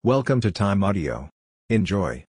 Welcome to Time Audio. Enjoy.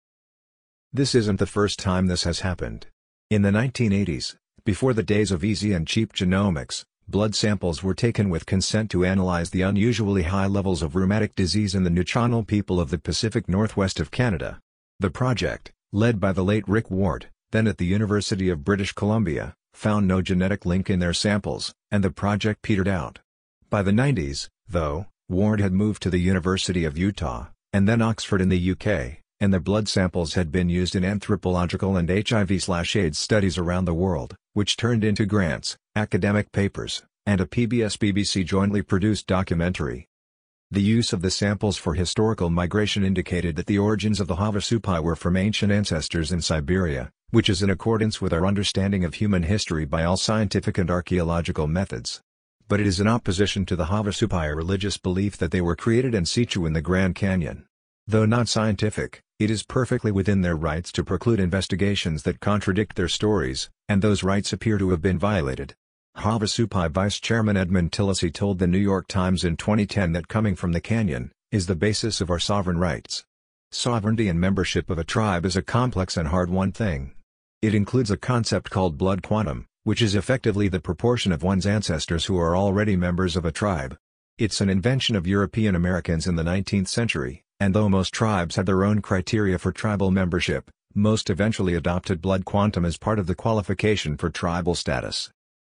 This isn't the first time this has happened. In the 1980s, before the days of easy and cheap genomics, blood samples were taken with consent to analyze the unusually high levels of rheumatic disease in the Nuu-chah-nulth people of the Pacific Northwest of Canada. The project, led by the late Rick Ward, then at the University of British Columbia, found no genetic link in their samples, and the project petered out. By the 90s, though, Ward had moved to the University of Utah, and then Oxford in the UK, and the blood samples had been used in anthropological and HIV/AIDS studies around the world, which turned into grants, academic papers, and a PBS-BBC jointly produced documentary. The use of the samples for historical migration indicated that the origins of the Havasupai were from ancient ancestors in Siberia, which is in accordance with our understanding of human history by all scientific and archaeological methods. But it is in opposition to the Havasupai religious belief that they were created in situ in the Grand Canyon. Though not scientific, it is perfectly within their rights to preclude investigations that contradict their stories, and those rights appear to have been violated. Havasupai Vice Chairman Edmund Tillesey told the New York Times in 2010 that coming from the canyon is the basis of our sovereign rights. Sovereignty and membership of a tribe is a complex and hard-won thing. It includes a concept called blood quantum, which is effectively the proportion of one's ancestors who are already members of a tribe. It's an invention of European Americans in the 19th century, and though most tribes had their own criteria for tribal membership, most eventually adopted blood quantum as part of the qualification for tribal status.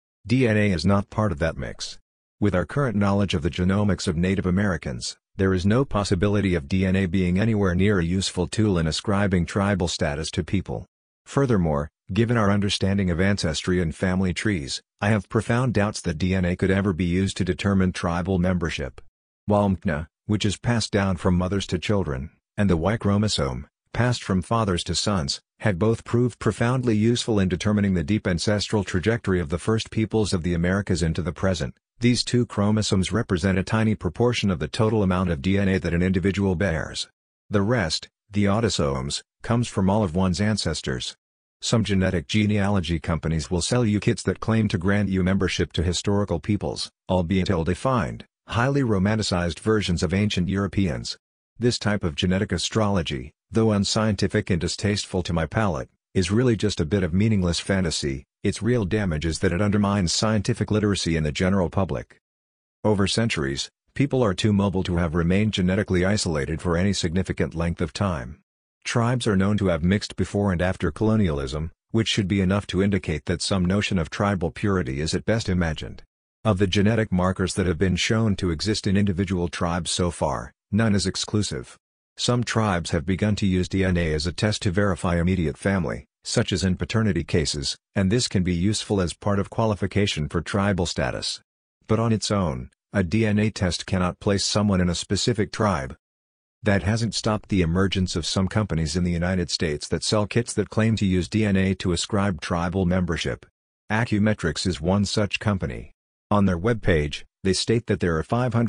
DNA is not part of that mix. With our current knowledge of the genomics of Native Americans, there is no possibility of DNA being anywhere near a useful tool in ascribing tribal status to people. Furthermore, given our understanding of ancestry and family trees, I have profound doubts that DNA could ever be used to determine tribal membership. While MTNA, which is passed down from mothers to children, and the Y chromosome, passed from fathers to sons, had both proved profoundly useful in determining the deep ancestral trajectory of the first peoples of the Americas into the present, these two chromosomes represent a tiny proportion of the total amount of DNA that an individual bears. The rest, the autosomes, comes from all of one's ancestors. Some genetic genealogy companies will sell you kits that claim to grant you membership to historical peoples, albeit ill-defined, highly romanticized versions of ancient Europeans. This type of genetic astrology, though unscientific and distasteful to my palate, is really just a bit of meaningless fantasy. Its real damage is that it undermines scientific literacy in the general public. Over centuries, people are too mobile to have remained genetically isolated for any significant length of time. Tribes are known to have mixed before and after colonialism, which should be enough to indicate that some notion of tribal purity is at best imagined. Of the genetic markers that have been shown to exist in individual tribes so far, none is exclusive. Some tribes have begun to use DNA as a test to verify immediate family, such as in paternity cases, and this can be useful as part of qualification for tribal status. But on its own, a DNA test cannot place someone in a specific tribe. That hasn't stopped the emergence of some companies in the United States that sell kits that claim to use DNA to ascribe tribal membership. Acumetrics is one such company. On their webpage, they state that there are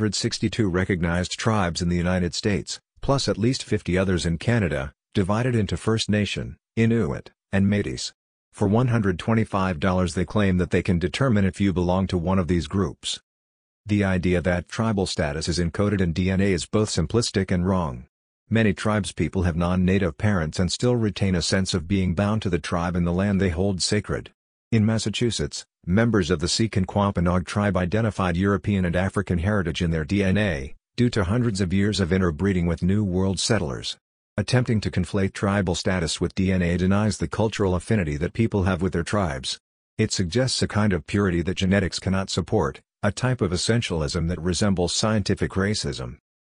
562 recognized tribes in the United States, plus at least 50 others in Canada, divided into First Nation, Inuit, and Métis. For $125 they claim that they can determine if you belong to one of these groups. The idea that tribal status is encoded in DNA is both simplistic and wrong. Many tribespeople have non-native parents and still retain a sense of being bound to the tribe and the land they hold sacred. In Massachusetts, members of the Sikh and Wampanoag tribe identified European and African heritage in their DNA, due to hundreds of years of interbreeding with New World settlers. Attempting to conflate tribal status with DNA denies the cultural affinity that people have with their tribes. It suggests a kind of purity that genetics cannot support, a type of essentialism that resembles scientific racism.